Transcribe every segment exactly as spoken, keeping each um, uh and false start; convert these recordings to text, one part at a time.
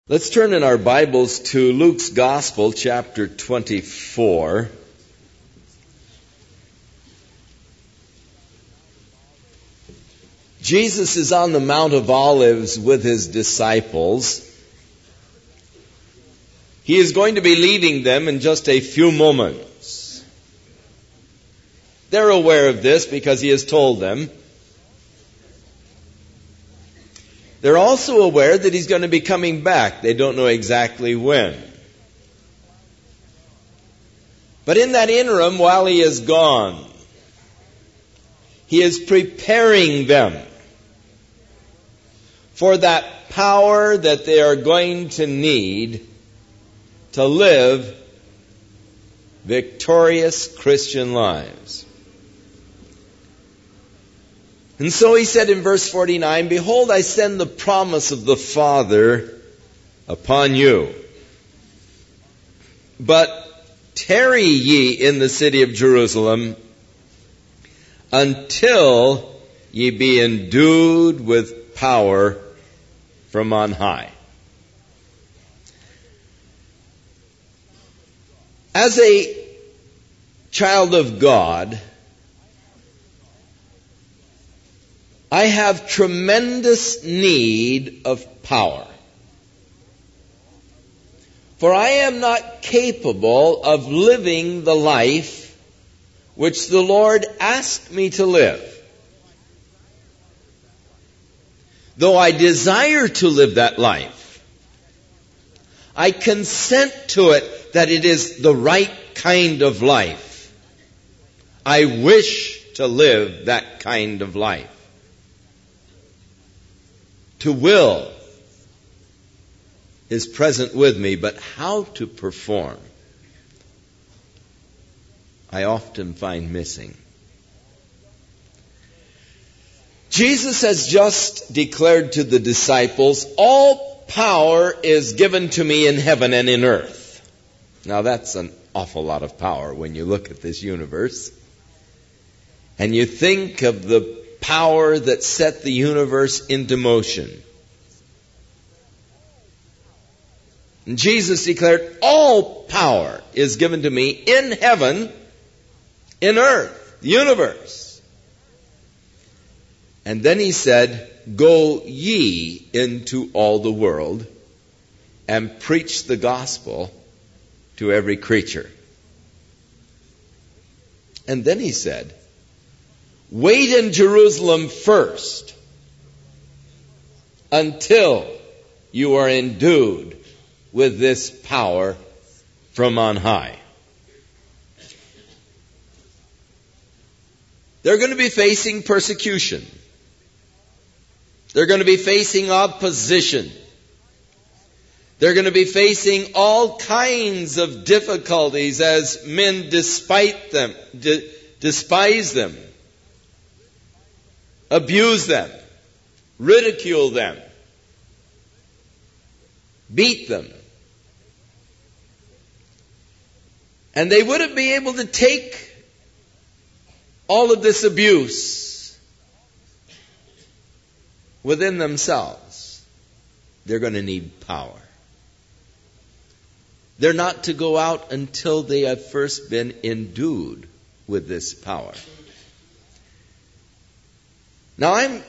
Let's turn in our Bibles to Luke's Gospel, chapter twenty-four. Jesus is on the Mount of Olives with his disciples. He is going to be leaving them in just a few moments. They're aware of this because he has told them. They're also aware that he's going to be coming back. They don't know exactly when. But in that interim, while he is gone, he is preparing them for that power that they are going to need to live victorious Christian lives. And so he said in verse forty-nine, "Behold, I send the promise of the Father upon you. But tarry ye in the city of Jerusalem until ye be endued with power from on high." As a child of God, I have tremendous need of power. For I am not capable of living the life which the Lord asked me to live. Though I desire to live that life, I consent to it that it is the right kind of life. I wish to live that kind of life. To will is present with me, but how to perform, I often find missing. Jesus has just declared to the disciples, "All power is given to me in heaven and in earth." Now that's an awful lot of power when you look at this universe. And you think of the power that set the universe into motion. And Jesus declared, "All power is given to me in heaven, in earth, the universe." And then he said, "Go ye into all the world and preach the gospel to every creature." And then he said, "Wait in Jerusalem first until you are endued with this power from on high." They're going to be facing persecution. They're going to be facing opposition. They're going to be facing all kinds of difficulties as men despite them, de- despise them, abuse them, ridicule them, beat them. And they wouldn't be able to take all of this abuse within themselves. They're going to need power. They're not to go out until they have first been endued with this power. Now I'm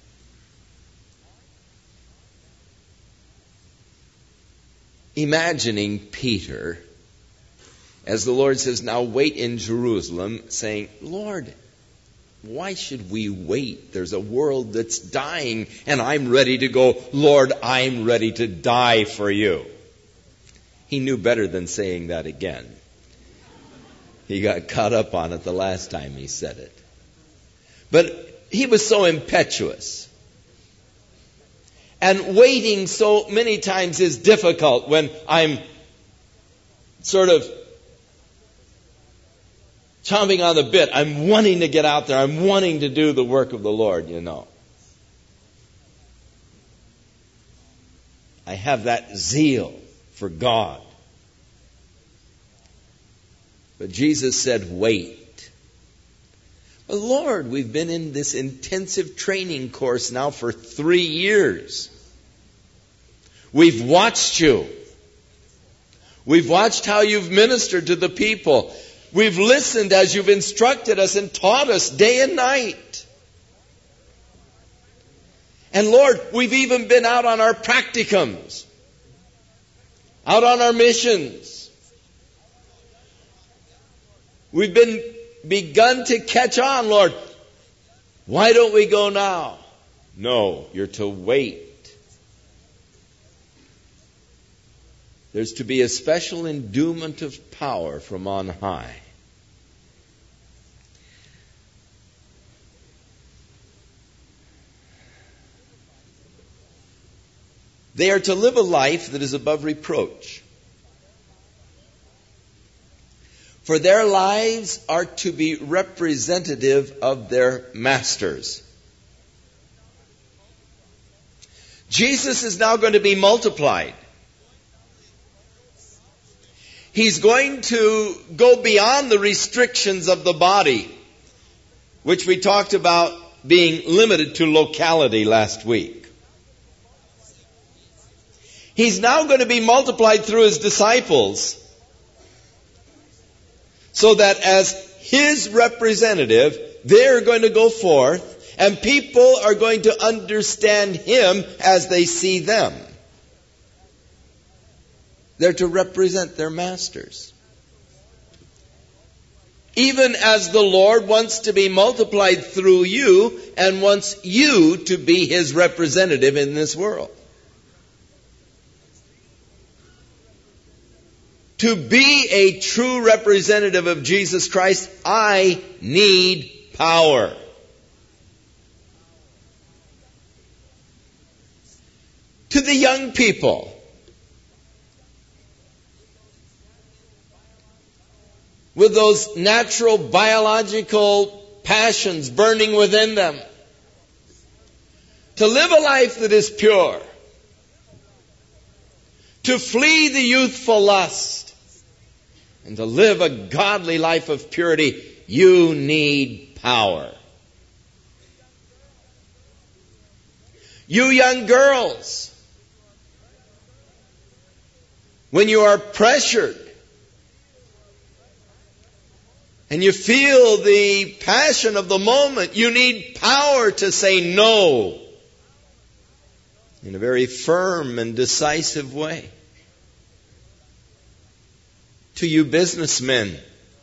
imagining Peter, as the Lord says, "Now wait in Jerusalem," saying, "Lord, why should we wait? There's a world that's dying and I'm ready to go. Lord, I'm ready to die for you." He knew better than saying that again. He got caught up on it the last time he said it. But he was so impetuous. And waiting so many times is difficult when I'm sort of chomping on the bit. I'm wanting to get out there. I'm wanting to do the work of the Lord, you know. I have that zeal for God. But Jesus said, "Wait." Well, Lord, we've been in this intensive training course now for three years. We've watched you. We've watched how you've ministered to the people. We've listened as you've instructed us and taught us day and night. And Lord, we've even been out on our practicums, out on our missions. We've been begun to catch on, Lord. Why don't we go now? No, you're to wait. There's to be a special endowment of power from on high. They are to live a life that is above reproach. For their lives are to be representative of their masters. Jesus is now going to be multiplied. He's going to go beyond the restrictions of the body, which we talked about being limited to locality last week. He's now going to be multiplied through his disciples, so that as his representative, they're going to go forth, and people are going to understand him as they see them. They're to represent their masters. Even as the Lord wants to be multiplied through you and wants you to be his representative in this world. To be a true representative of Jesus Christ, I need power. To the young people, with those natural biological passions burning within them, to live a life that is pure, to flee the youthful lust, and to live a godly life of purity, you need power. You young girls, when you are pressured and you feel the passion of the moment, you need power to say no in a very firm and decisive way. To you businessmen,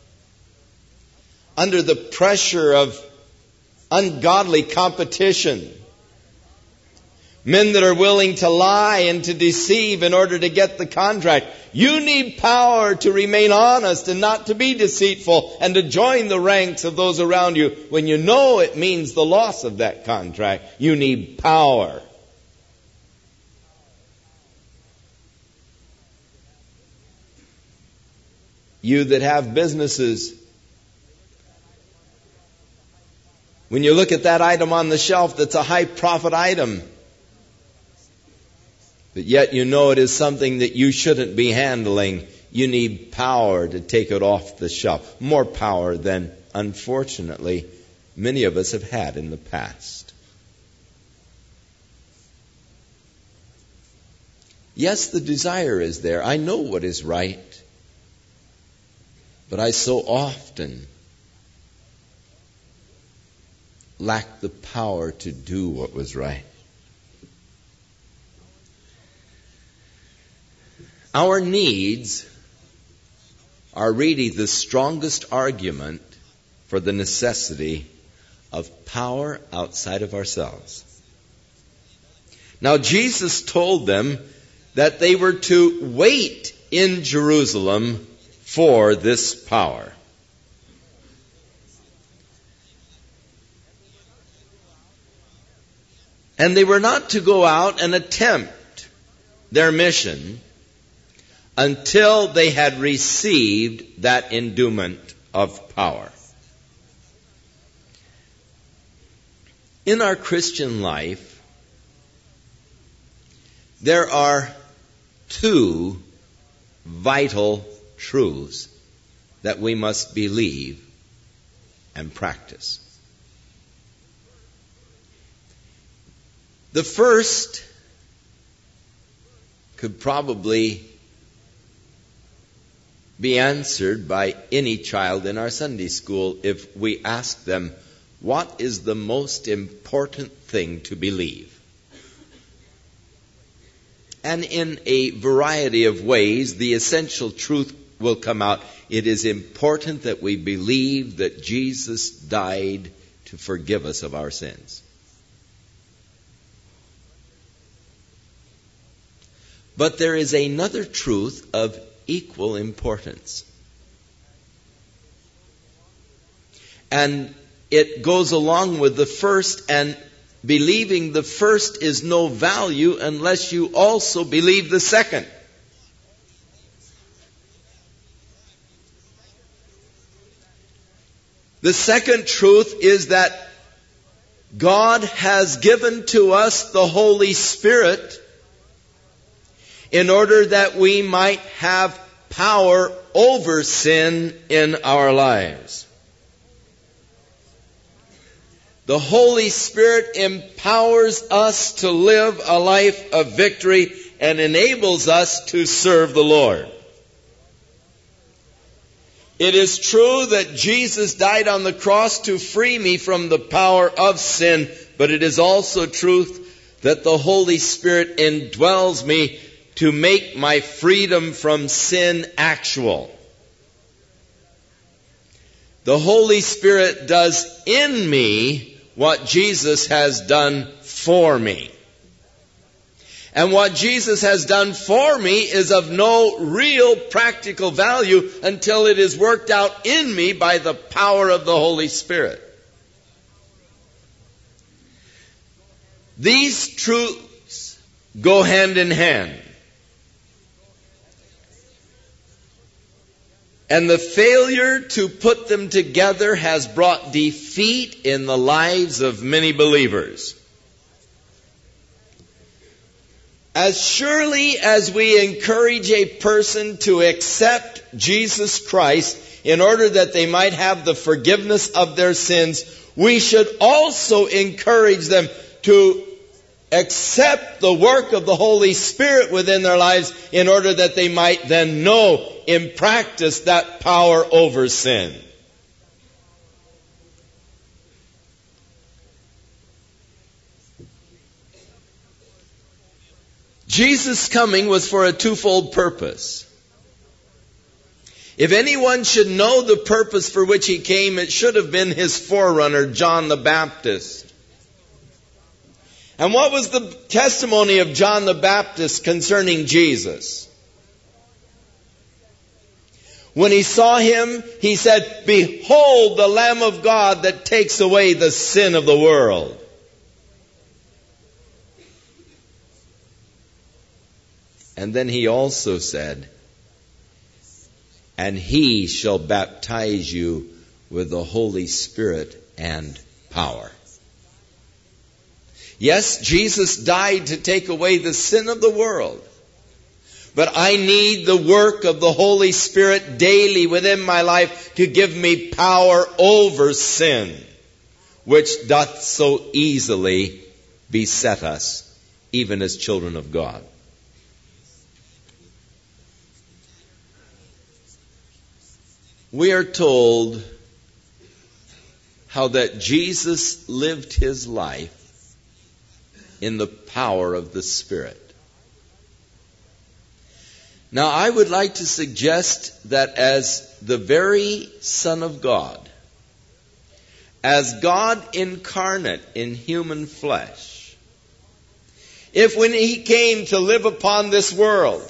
under the pressure of ungodly competition, men that are willing to lie and to deceive in order to get the contract, you need power to remain honest and not to be deceitful and to join the ranks of those around you when you know it means the loss of that contract. You need power. You that have businesses, when you look at that item on the shelf that's a high profit item, but yet you know it is something that you shouldn't be handling, you need power to take it off the shelf. More power than, unfortunately, many of us have had in the past. Yes, the desire is there. I know what is right. But I so often lack the power to do what was right. Our needs are really the strongest argument for the necessity of power outside of ourselves. Now, Jesus told them that they were to wait in Jerusalem for this power. And they were not to go out and attempt their mission until they had received that endowment of power. In our Christian life, there are two vital truths that we must believe and practice. The first could probably be answered by any child in our Sunday school if we ask them, what is the most important thing to believe? And in a variety of ways, the essential truth will come out. It is important that we believe that Jesus died to forgive us of our sins. But there is another truth of equal importance. And it goes along with the first, and believing the first is no value unless you also believe the second. The second truth is that God has given to us the Holy Spirit in order that we might have power over sin in our lives. The Holy Spirit empowers us to live a life of victory and enables us to serve the Lord. It is true that Jesus died on the cross to free me from the power of sin, but it is also truth that the Holy Spirit indwells me to make my freedom from sin actual. The Holy Spirit does in me what Jesus has done for me. And what Jesus has done for me is of no real practical value until it is worked out in me by the power of the Holy Spirit. These truths go hand in hand. And the failure to put them together has brought defeat in the lives of many believers. As surely as we encourage a person to accept Jesus Christ in order that they might have the forgiveness of their sins, we should also encourage them to accept the work of the Holy Spirit within their lives in order that they might then know in practice that power over sin. Jesus' coming was for a twofold purpose. If anyone should know the purpose for which he came, it should have been his forerunner, John the Baptist. And what was the testimony of John the Baptist concerning Jesus? When he saw him, he said, "Behold the Lamb of God that takes away the sin of the world." And then he also said, "And he shall baptize you with the Holy Spirit and power." Yes, Jesus died to take away the sin of the world. But I need the work of the Holy Spirit daily within my life to give me power over sin, which doth so easily beset us, even as children of God. We are told how that Jesus lived his life in the power of the Spirit. Now, I would like to suggest that as the very Son of God, as God incarnate in human flesh, if when he came to live upon this world,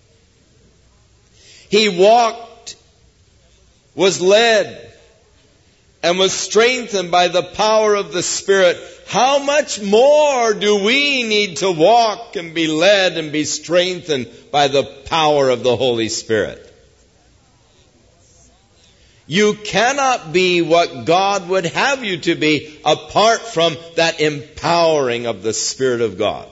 he walked, was led, and was strengthened by the power of the Spirit, how much more do we need to walk and be led and be strengthened by the power of the Holy Spirit? You cannot be what God would have you to be apart from that empowering of the Spirit of God.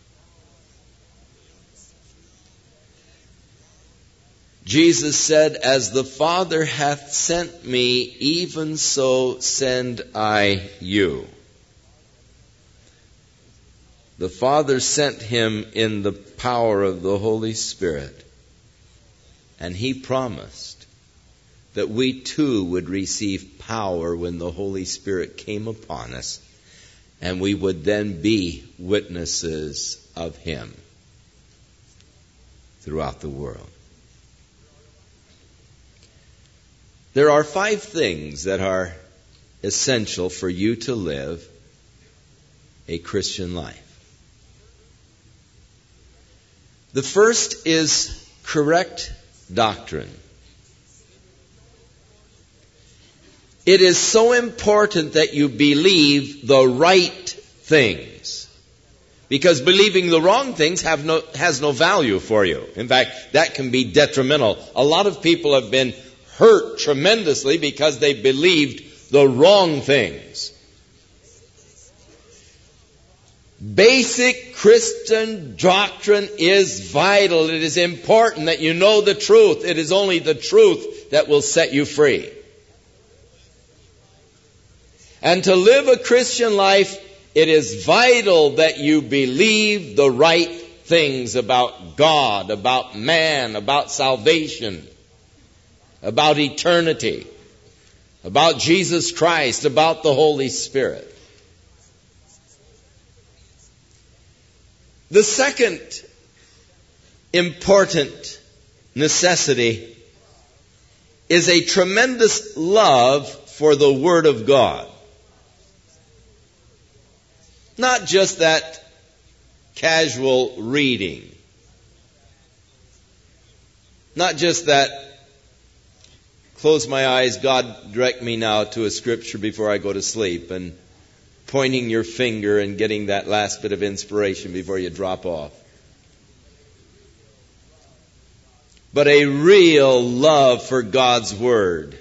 Jesus said, "As the Father hath sent me, even so send I you." the Father sent him in the power of the Holy Spirit. And he promised that we too would receive power when the Holy Spirit came upon us. And we would then be witnesses of him throughout the world. There are five things that are essential for you to live a Christian life. The first is correct doctrine. It is so important that you believe the right things, because believing the wrong things have no, has no value for you. In fact, that can be detrimental. A lot of people have been hurt tremendously because they believed the wrong things. Basic Christian doctrine is vital. It is important that you know the truth. It is only the truth that will set you free. And to live a Christian life, it is vital that you believe the right things about God, about man, about salvation, about eternity, about Jesus Christ, about the Holy Spirit. The second important necessity is a tremendous love for the Word of God. Not just that casual reading. Not just that, close my eyes, God direct me now to a scripture before I go to sleep, and pointing your finger and getting that last bit of inspiration before you drop off. But a real love for God's Word,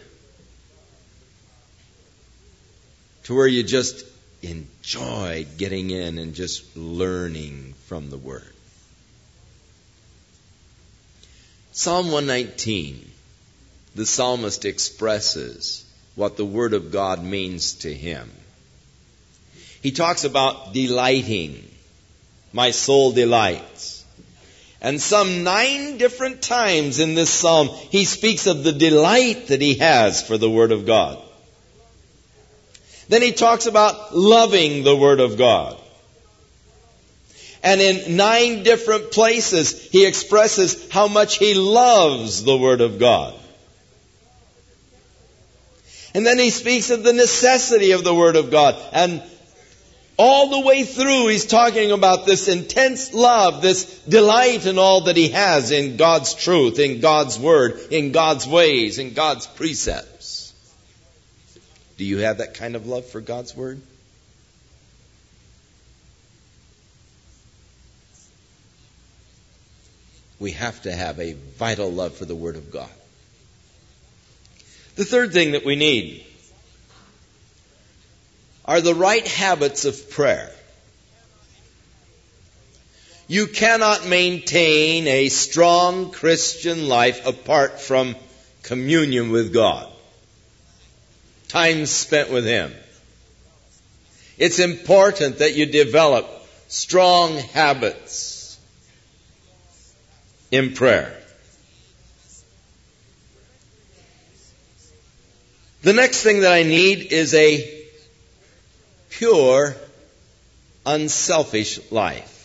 to where you just enjoy getting in and just learning from the Word. Psalm one nineteen, the psalmist expresses what the Word of God means to him. He talks about delighting. My soul delights. And some nine different times in this psalm, he speaks of the delight that he has for the Word of God. Then he talks about loving the Word of God. And in nine different places, he expresses how much he loves the Word of God. And then he speaks of the necessity of the Word of God. And all the way through, he's talking about this intense love, this delight in all that he has in God's truth, in God's Word, in God's ways, in God's precepts. Do you have that kind of love for God's Word? We have to have a vital love for the Word of God. The third thing that we need are the right habits of prayer. You cannot maintain a strong Christian life apart from communion with God. Time spent with Him. It's important that you develop strong habits in prayer. The next thing that I need is a pure, unselfish life.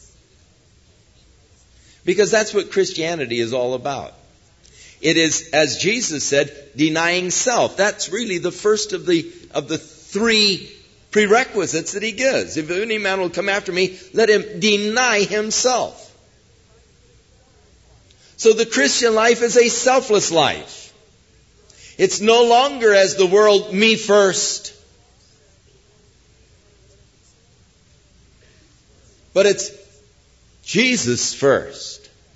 Because that's what Christianity is all about. It is, as Jesus said, denying self. That's really the first of the of the three prerequisites that He gives. If any man will come after me, let him deny himself. So the Christian life is a selfless life. It's no longer, as the world, me first. But it's Jesus first.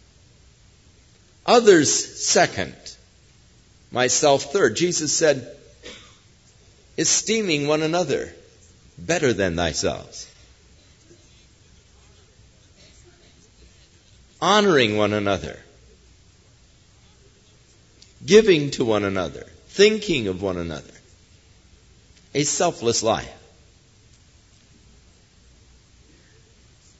Others second. Myself third. Jesus said, esteeming one another better than thyself. Honoring one another. Giving to one another. Thinking of one another. A selfless life.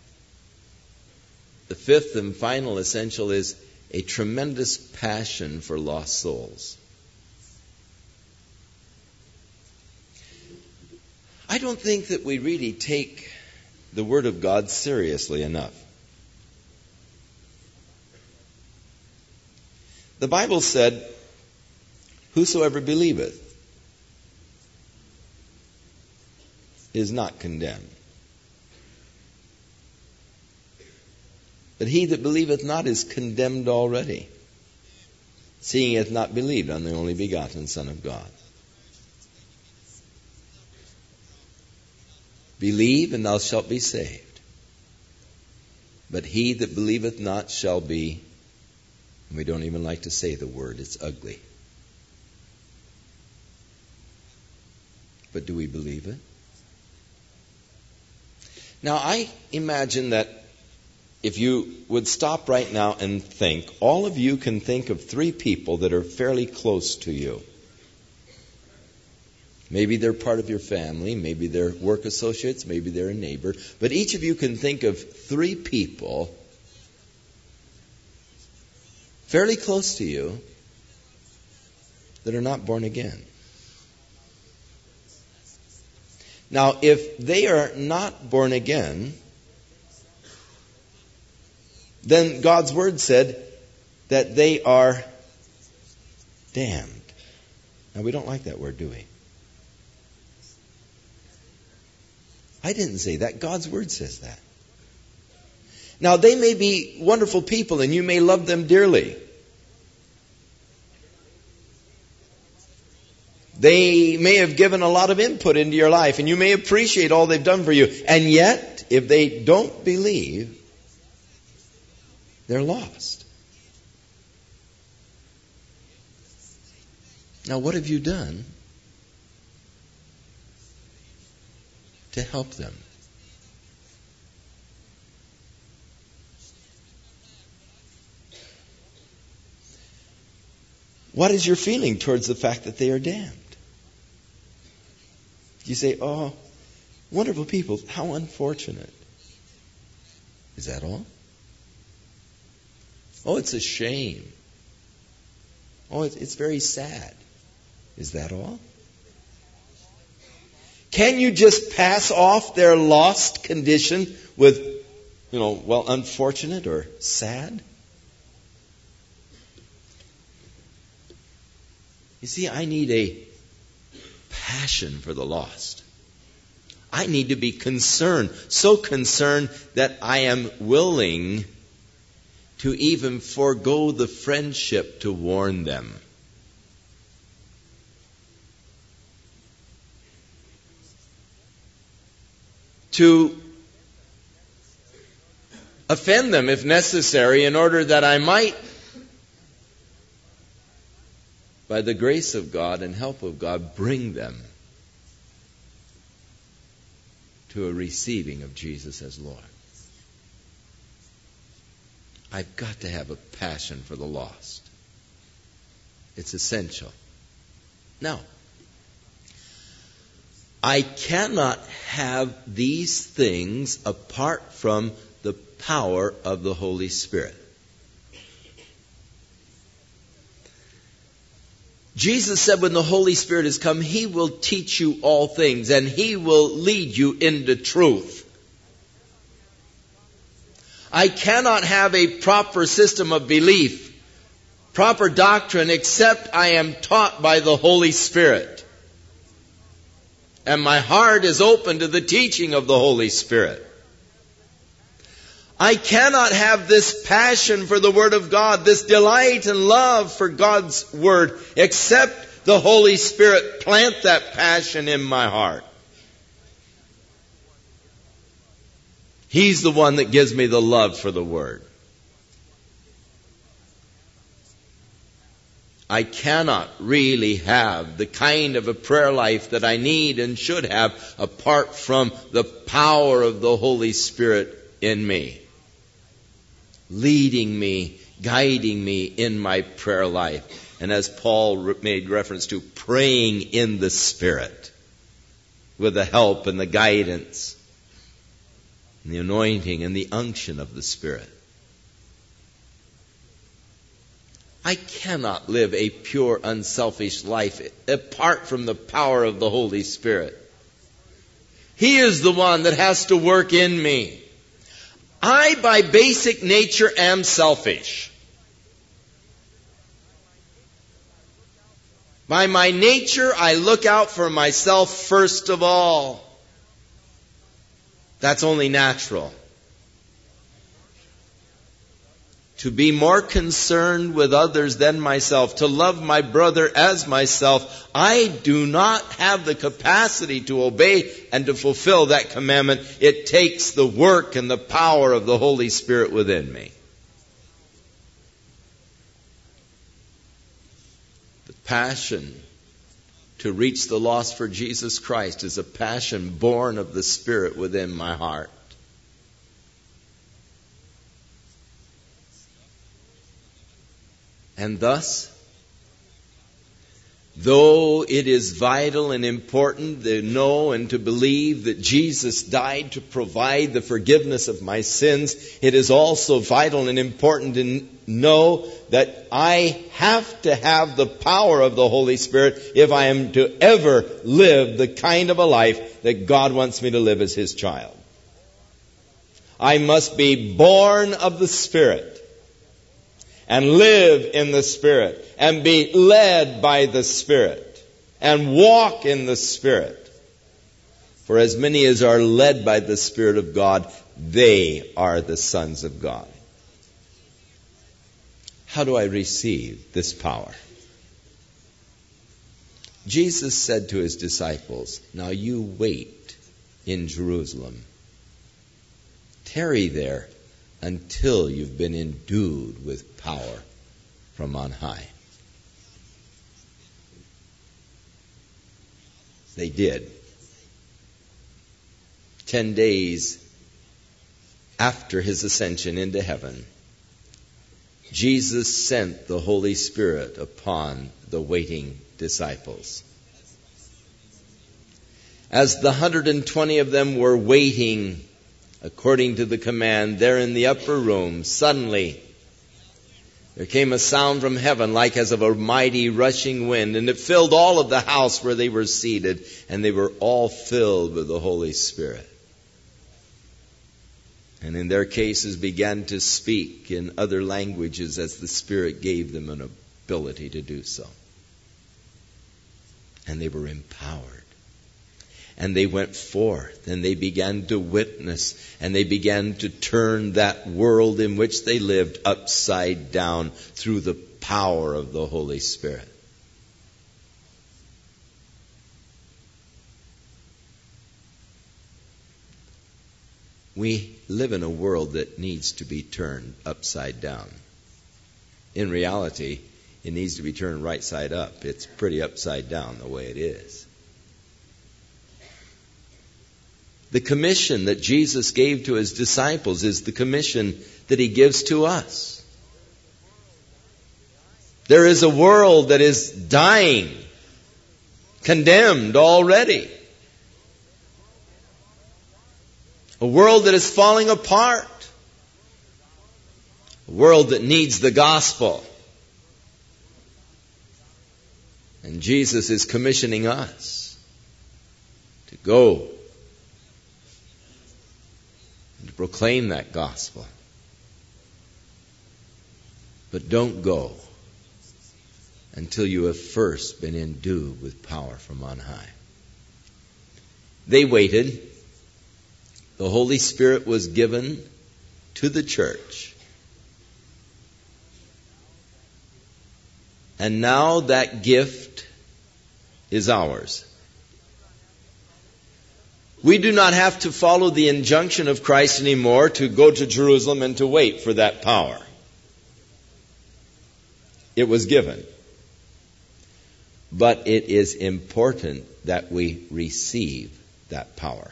fifth and final essential is a tremendous passion for lost souls. I don't think that we really take the Word of God seriously enough. The Bible said, "Whosoever believeth is not condemned. But he that believeth not is condemned already, seeing he hath not believed on the only begotten Son of God." Believe, and thou shalt be saved. But he that believeth not shall be, and we don't even like to say the word, it's ugly. But do we believe it? Now, I imagine that if you would stop right now and think, all of you can think of three people that are fairly close to you. Maybe they're part of your family, maybe they're work associates, maybe they're a neighbor. But each of you can think of three people fairly close to you that are not born again. Now, if they are not born again, then God's Word said that they are damned. Now, we don't like that word, do we? I didn't say that. God's Word says that. Now, they may be wonderful people and you may love them dearly. They may have given a lot of input into your life and you may appreciate all they've done for you. And yet, if they don't believe, they're lost. Now, what have you done to help them? What is your feeling towards the fact that they are damned? You say, "Oh, wonderful people, how unfortunate." Is that all? "Oh, it's a shame. Oh, it's very sad." Is that all? Can you just pass off their lost condition with, you know, well, unfortunate or sad? You see, I need a passion for the lost. I need to be concerned, so concerned that I am willing to even forego the friendship to warn them. To offend them if necessary in order that I might, by the grace of God and help of God, bring them to a receiving of Jesus as Lord. I've got to have a passion for the lost. It's essential. Now, I cannot have these things apart from the power of the Holy Spirit. Jesus said when the Holy Spirit has come, He will teach you all things and He will lead you into truth. I cannot have a proper system of belief, proper doctrine, except I am taught by the Holy Spirit. And my heart is open to the teaching of the Holy Spirit. I cannot have this passion for the Word of God, this delight and love for God's Word, except the Holy Spirit plant that passion in my heart. He's the one that gives me the love for the Word. I cannot really have the kind of a prayer life that I need and should have apart from the power of the Holy Spirit in me, leading me, guiding me in my prayer life. And as Paul made reference to, praying in the Spirit with the help and the guidance and the anointing and the unction of the Spirit. I cannot live a pure, unselfish life apart from the power of the Holy Spirit. He is the one that has to work in me. I, by basic nature, am selfish. By my nature, I look out for myself first of all. That's only natural. To be more concerned with others than myself, to love my brother as myself, I do not have the capacity to obey and to fulfill that commandment. It takes the work and the power of the Holy Spirit within me. The passion to reach the lost for Jesus Christ is a passion born of the Spirit within my heart. And thus, though it is vital and important to know and to believe that Jesus died to provide the forgiveness of my sins, it is also vital and important to know that I have to have the power of the Holy Spirit if I am to ever live the kind of a life that God wants me to live as His child. I must be born of the Spirit and live in the Spirit and be led by the Spirit and walk in the Spirit. For as many as are led by the Spirit of God, they are the sons of God. How do I receive this power? Jesus said to His disciples, "Now you wait in Jerusalem. Tarry there until you've been endued with power from on high." They did. Ten days after His ascension into heaven, Jesus sent the Holy Spirit upon the waiting disciples. As the one hundred twenty of them were waiting according to the command, there in the upper room, suddenly there came a sound from heaven like as of a mighty rushing wind, and it filled all of the house where they were seated, and they were all filled with the Holy Spirit. And in their cases began to speak in other languages as the Spirit gave them an ability to do so. And they were empowered. And they went forth, and they began to witness, and they began to turn that world in which they lived upside down through the power of the Holy Spirit. We live in a world that needs to be turned upside down. In reality, it needs to be turned right side up. It's pretty upside down the way it is. The commission that Jesus gave to His disciples is the commission that He gives to us. There is a world that is dying, condemned already. A world that is falling apart. A world that needs the gospel. And Jesus is commissioning us to go and to proclaim that gospel. But don't go until you have first been endued with power from on high. They waited. The Holy Spirit was given to the church. And now that gift is ours. We do not have to follow the injunction of Christ anymore to go to Jerusalem and to wait for that power. It was given. But it is important that we receive that power.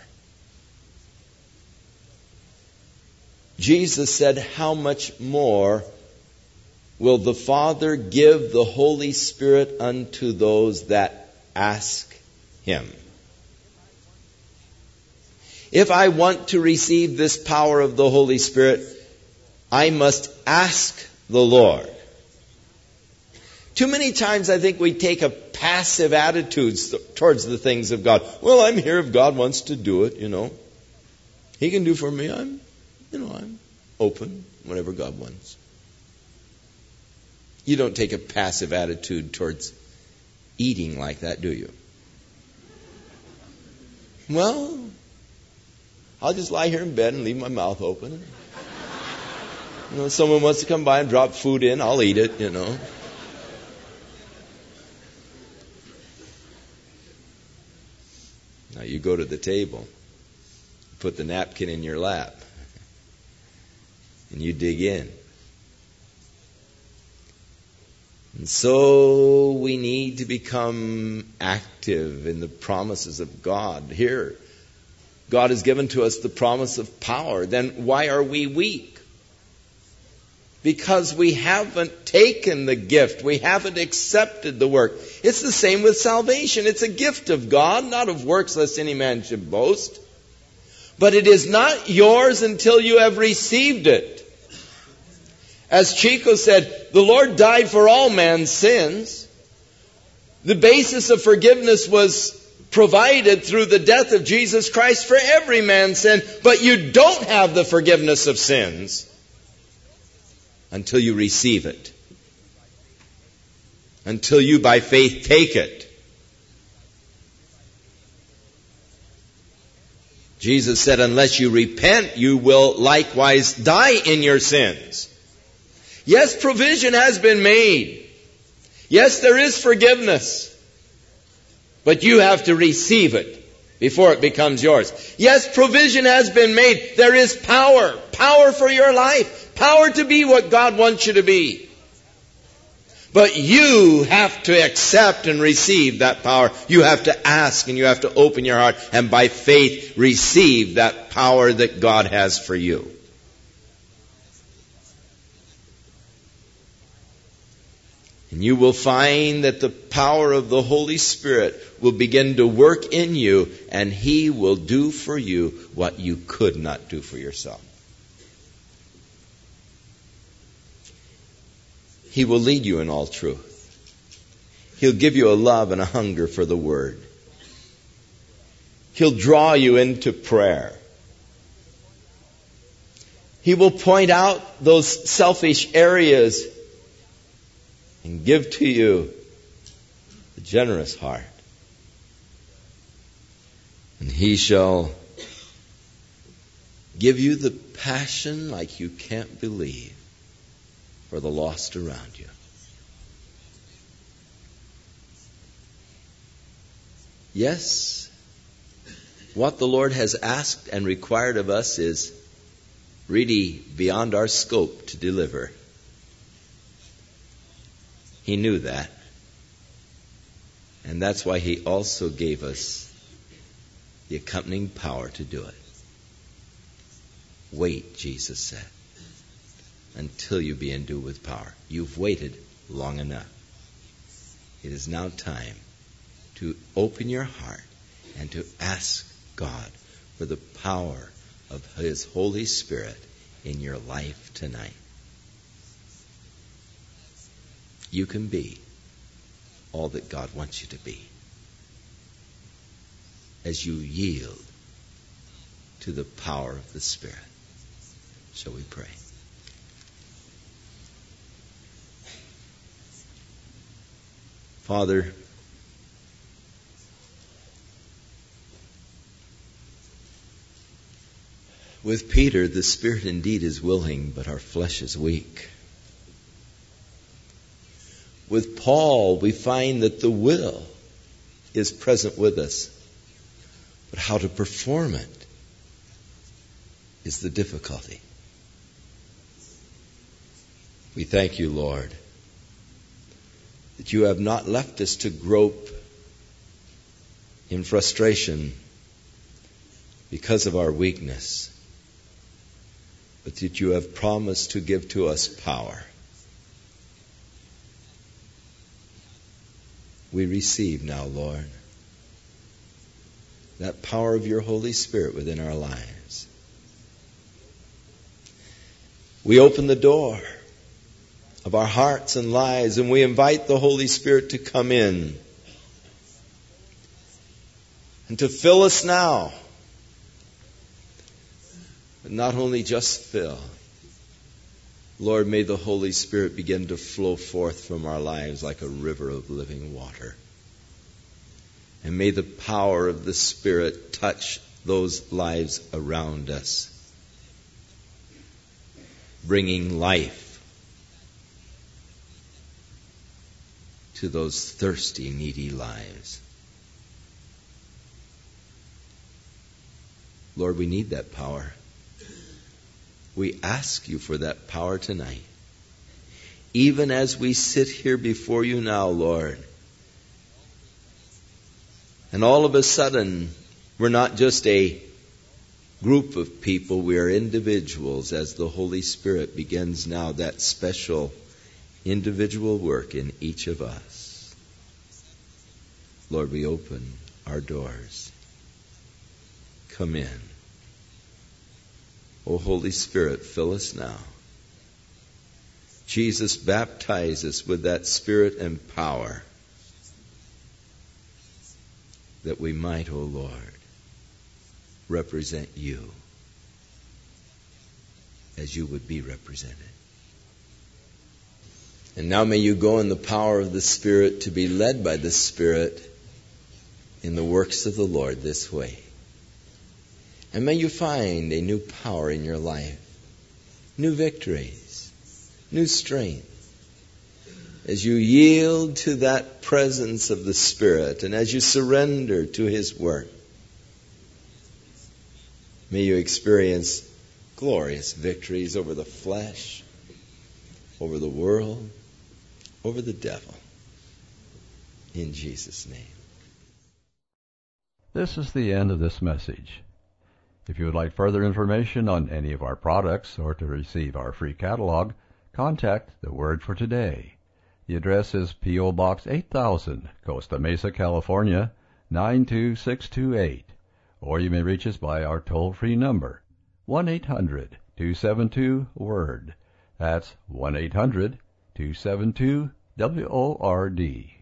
Jesus said, "How much more will the Father give the Holy Spirit unto those that ask Him?" If I want to receive this power of the Holy Spirit, I must ask the Lord. Too many times I think we take a passive attitude towards the things of God. Well, I'm here if God wants to do it, you know. He can do for me. I'm, you know, I'm open whenever God wants. You don't take a passive attitude towards eating like that, do you? Well, I'll just lie here in bed and leave my mouth open. You know, if someone wants to come by and drop food in, I'll eat it, you know. Now you go to the table, put the napkin in your lap, and you dig in. And so we need to become active in the promises of God. Here, God has given to us the promise of power. Then why are we weak? Because we haven't taken the gift. We haven't accepted the work. It's the same with salvation. It's a gift of God, not of works, lest any man should boast. But it is not yours until you have received it. As Chico said, the Lord died for all man's sins. The basis of forgiveness was provided through the death of Jesus Christ for every man's sin. But you don't have the forgiveness of sins until you receive it. Until you by faith take it. Jesus said, unless you repent, you will likewise die in your sins. Yes, provision has been made. Yes, there is forgiveness. But you have to receive it before it becomes yours. Yes, provision has been made. There is power. Power for your life. Power to be what God wants you to be. But you have to accept and receive that power. You have to ask and you have to open your heart and by faith receive that power that God has for you. And you will find that the power of the Holy Spirit will begin to work in you, and He will do for you what you could not do for yourself. He will lead you in all truth. He'll give you a love and a hunger for the Word. He'll draw you into prayer. He will point out those selfish areas and give to you a generous heart. And He shall give you the passion like you can't believe for the lost around you. Yes, what the Lord has asked and required of us is really beyond our scope to deliver. He knew that. And that's why He also gave us the accompanying power to do it. Wait, Jesus said, until you be endued with power. You've waited long enough. It is now time to open your heart and to ask God for the power of His Holy Spirit in your life tonight. You can be all that God wants you to be as you yield to the power of the Spirit. Shall we pray? Father, with Peter, the Spirit indeed is willing, but our flesh is weak. With Paul, we find that the will is present with us, but how to perform it is the difficulty. We thank you, Lord, that you have not left us to grope in frustration because of our weakness, but that you have promised to give to us power. We receive now, Lord, that power of your Holy Spirit within our lives. We open the door. of our hearts and lives, and we invite the Holy Spirit to come in and to fill us now. But not only just fill. Lord, may the Holy Spirit begin to flow forth from our lives like a river of living water. And may the power of the Spirit touch those lives around us, bringing life to those thirsty, needy lives. Lord, we need that power. We ask you for that power tonight. Even as we sit here before you now, Lord. And all of a sudden, we're not just a group of people, we are individuals as the Holy Spirit begins now that special individual work in each of us. Lord, we open our doors. Come in. O Holy Spirit, fill us now. Jesus, baptize us with that Spirit and power that we might, O Lord, represent you as you would be represented. And now may you go in the power of the Spirit to be led by the Spirit in the works of the Lord this way. And may you find a new power in your life, new victories, new strength, as you yield to that presence of the Spirit and as you surrender to His work. May you experience glorious victories over the flesh, over the world, over the devil. In Jesus' name. This is the end of this message. If you would like further information on any of our products or to receive our free catalog, contact The Word for Today. The address is P O. Box eight thousand, Costa Mesa, California, nine two six two eight. Or you may reach us by our toll-free number, one eight hundred two seven two WORD. That's one eight hundred two seven two W O R D.